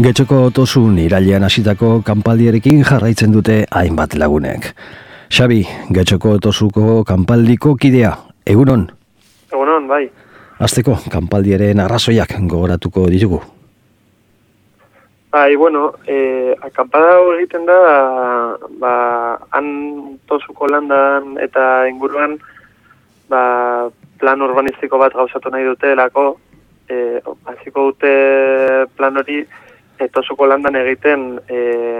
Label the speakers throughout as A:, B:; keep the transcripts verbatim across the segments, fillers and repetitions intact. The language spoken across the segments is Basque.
A: Getxoko Tosun irailean hasitako kanpaldiarekin jarraitzen dute hainbat lagunek. Xabi, Getxoko Tosuko kanpaldiko kidea, egunon?
B: Egunon, bai.
A: Hasteko, kanpaldiaren arrazoiak gogoratuko ditugu.
B: Bai, bueno, eh, akampada egiten da, ba, han Tosuko landan eta inguruan, ba, plan urbanistiko bat gauzatu nahi dute lako, eh, hasiko dute plan hori, Tosuko landan egiten e,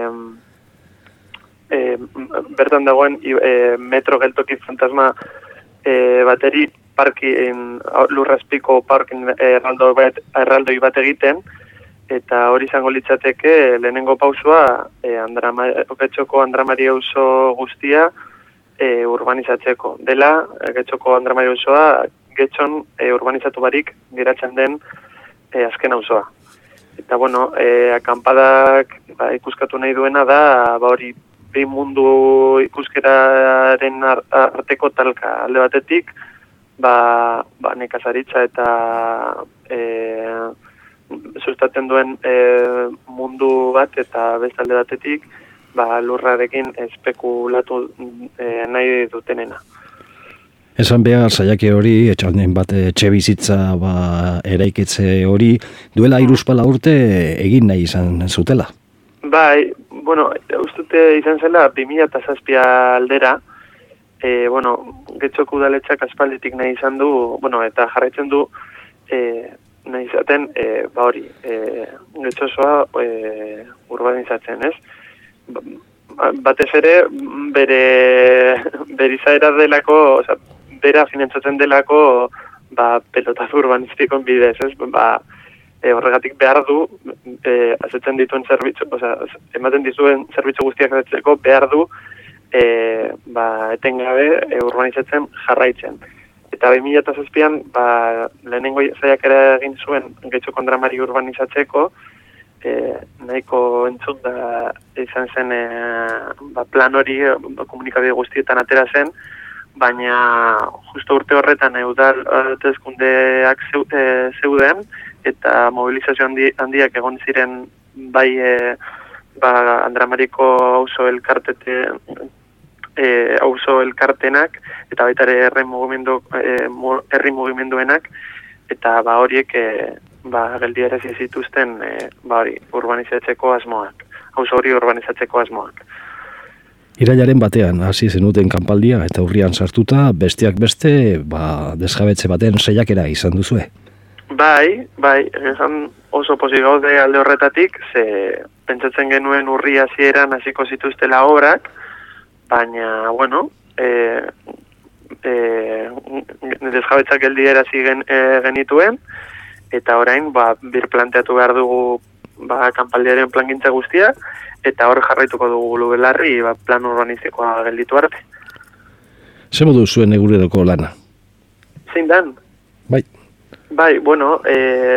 B: e, bertan dagoen e, metro geltoki fantasma e, bateri parki lurrazpiko parkin erraldoi bat, erraldoi bat egiten, eta hori izango litzateke lehenengo pausua e, Andrama, Getxoko Andramari auzo guztia e, urbanizatzeko. Dela, Getxoko Andramari auzoa Getxon e, urbanizatu barik geratzen den e, azken auzoa. Eta, bueno, e, akampadak ba, ikuskatu nahi duena da, ba hori, bi mundu ikuskeraren arteko talka alde batetik, ba, ba nekazaritza eta e, sustatzen duen e, mundu bat, eta beste alde batetik, ba, lurrarekin espekulatu e, nahi dutenena.
A: Esan behar, saiake hori, etxalden bat etxe bizitza ba, eraikitze hori, duela hiruspala urte egin nahi izan zutela?
B: Bai, bueno, ustute izan zela, bi mila zazpi aldera, e, bueno, Getxoko udaletxak aspalditik nahi izan du, bueno, eta jarraitzen du, e, nahi izaten, e, ba hori, e, Getxo osoa e, urbanizatzen, ez? Batez ere, bere, bere izaera delako, oza, bera finantzatzen delako ba, pelotaz urbanistikon bidez, ez? Ba, e, horregatik behar du, e, azetzen dituen zerbitzu, oza, ematen dizuen zerbitzu guztiak azetzeko, behar du, e, ba, etengabe e, urbanizatzen jarraitzen. Eta bi mila zazpian, ba, lehenengo zaiakera egin zuen Getxoko Andramari urbanizatzeko, e, nahiko entzun da izan zen e, ba, plan hori ba, komunikabide guztietan atera zen, baina justo urte horretan udal hauteskundeak zeuden eta mobilizazio handi, handiak egon ziren bai e, ba, Andramariko auzo elkartete e, auzo elkartenak eta baita ere herri mugimendu e, herri mugimenduenak eta ba horiek e, ba geldiarazi zituzten e, ba hori urbanizatzeko asmoak, auzo hori urbanizatzeko asmoak.
A: Irailaren batean hasi zenuten kanpaldia eta urrian sartuta besteak beste ba, desjabetze baten saiakera izan duzue.
B: Bai, bai, esan oso pozik gaude alde horretatik, ze pentsatzen genuen urri hasieran hasiko zituztela obrak, baina, bueno, e, e, desjabetzak geldiarazi gen, e, genituen, eta orain ba, bir planteatu behar dugu ba, kanpaldiaren plangintza guztia, eta hor jarraituko dugu belarri ba, plan urbanistikoa gelditu arte.
A: Zer modu zuen eguneroko lana?
B: Zein dan?
A: Bai.
B: Bai, bueno, e,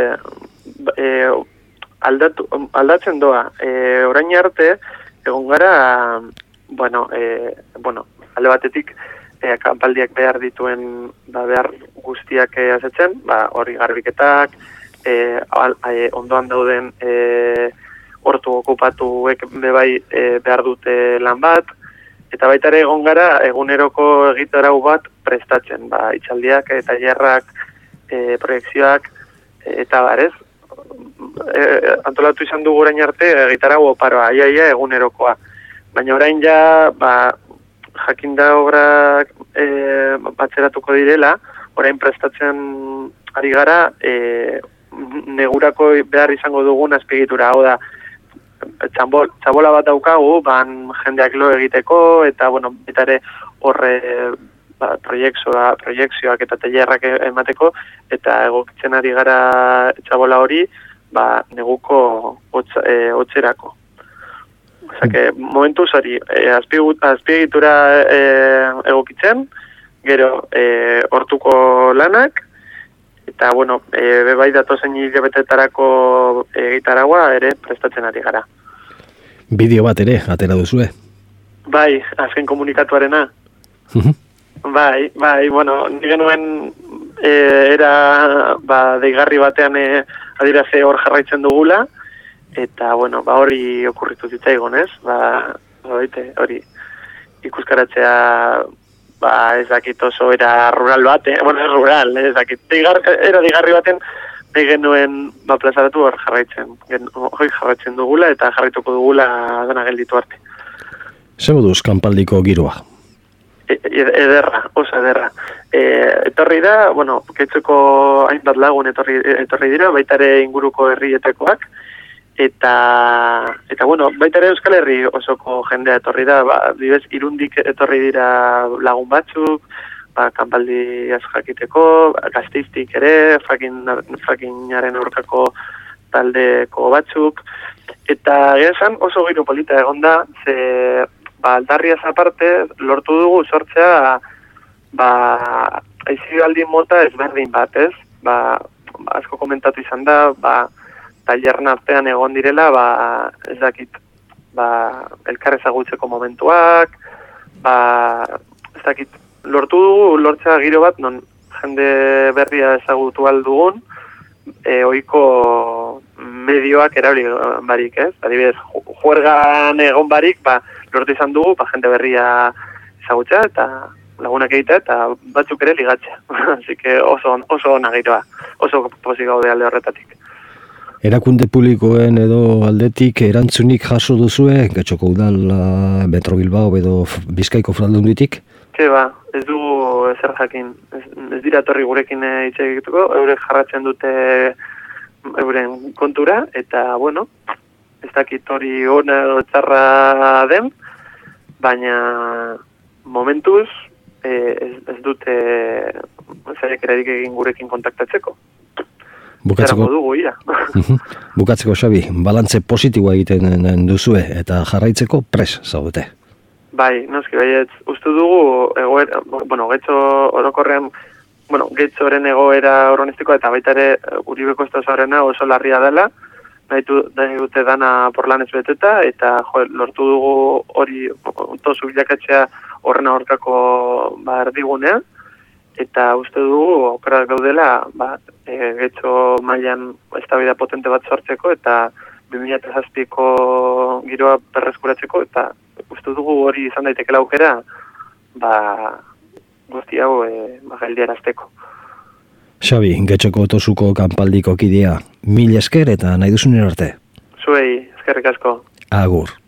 B: e, aldatu, aldatzen doa. E, orain arte, egon gara, bueno, e, bueno alde batetik, e, kanpaldiak behar dituen ba, behar guztiak e, azetzen, ba, hori garbiketak, e, al, e, ondoan dauden e, hortu okupatuek bebai e, behar dute lan bat, eta baita ere egon gara eguneroko egitarau bat prestatzen, ba, itxaldiak eta jarrak, e, proiekzioak e, eta barez. E, antolatu izan dugu orain arte egitarau oparoa, ia, ia egunerokoa. Baina orain ja, ba, jakinda obrak e, batzeratuko direla, orain prestatzen ari gara, e, negurako behar izango dugun azpiegitura, hau da, Txambol, txabola bat daukagu, ban jendeak lo egiteko, eta, bueno, eta ere horre ba, proiektzioa, proiektzioak eta tailerrak emateko, eta egokitzen ari gara txabola hori, ba, neguko hotz, e, hotzerako. Osa, que, momentuz hori, e, azpiegitura e, egokitzen, gero, e, hortuko lanak, eta, bueno, e, bebai datozen hilabetetarako egitaragua ere prestatzen ari gara.
A: Bideo bat ere, atera duzue?
B: Bai, azken komunikatuarena.
A: Uh-huh.
B: Bai, bai, bueno, nire nuen e, era ba, deigarri batean e, adiraze hor jarraitzen dugula, eta, bueno, ba, hori okurritu zitzaigun, ez? Ba, baite, hori ikuskaratzea, ba, ez dakit oso era rural bat, eh? Bueno, ez rural, ez dakit, digar, era digarri baten, nahi genuen, ba, plazaratu hor jarraitzen, gen, hori jarraitzen dugula, eta jarraituko dugula dena gelditu arte.
A: Zer moduz kanpaldiko giroa?
B: E, ederra, oso ederra. E, etorri da, bueno, Getxoko hainbat lagun etorri, etorri dira, baita ere inguruko herrietekoak, eta, eta bueno, baita ere Euskal Herri osoko jendea etorri da, ba, dibez, Irundik etorri dira lagun batzuk, ba, kanpaldi jakiteko, Gasteiztik ere, frackingaren aurkako taldeko batzuk, eta esan oso giro polita egon da, ze ba, aldarriaz aparte, lortu dugu sortzea, ba, aizialdi mota ezberdin bat, ez? Ba, asko komentatu izan da, ba, tailerren artean egon direla, ba, ez dakit, ba, elkar ezagutzeko momentuak, ba, ez dakit, lortu dugu, lortzea giro bat, non jende berria ezagutu aldugun, e, oiko medioak erabili barik, ez? Adibidez, juergan egon barik, ba, lortu izan dugu, ba, jende berria ezagutzea, eta lagunak egitea, eta batzuk ere ligatzea. Así que oso, oso ona giroa, oso pozik gaude alde horretatik.
A: Erakunde publikoen edo aldetik erantzunik jaso duzue, Getxoko udal, Metro Bilbao edo Bizkaiko Foraldunditik?
B: Ke ba, ez dugu ezer jakin, ez, ez dira torri gurekin hitz egituko, eurek jarratzen dute euren kontura, eta, bueno, ez dakit hori ona edo txarra den, baina momentuz eh, ez, ez dute zaiak erarik egin gurekin kontaktatzeko.
A: Bukatzeko,
B: dugu, ira.
A: Bukatzeko, Xabi, balantze positiboa egiten duzue eta jarraitzeko pres zaudete.
B: Bai, noski, baiet, uste dugu, egoera, bueno, Getxo orokorrean, bueno, Getxoren egoera urbanistikoa eta baita ere Uribeko estazoarena oso larria dela, nahi dute dana porlanez beteta, eta jo, lortu dugu hori tozu bilakatzea horren aurkako ba, erdigunea, eta uste dugu okerak gaudela ba, e, Getxo mailan eztabaida potente bat sortzeko eta bi mila zazpiko giroa berreskuratzeko, eta uste dugu hori izan daitekela aukera ba, guzti hau e, ba, geldiarazteko.
A: Xabi, Getxoko tozuko kanpaldiko kidea, mil esker eta nahi duzunen arte.
B: Zuei, eskerrik asko.
A: Agur.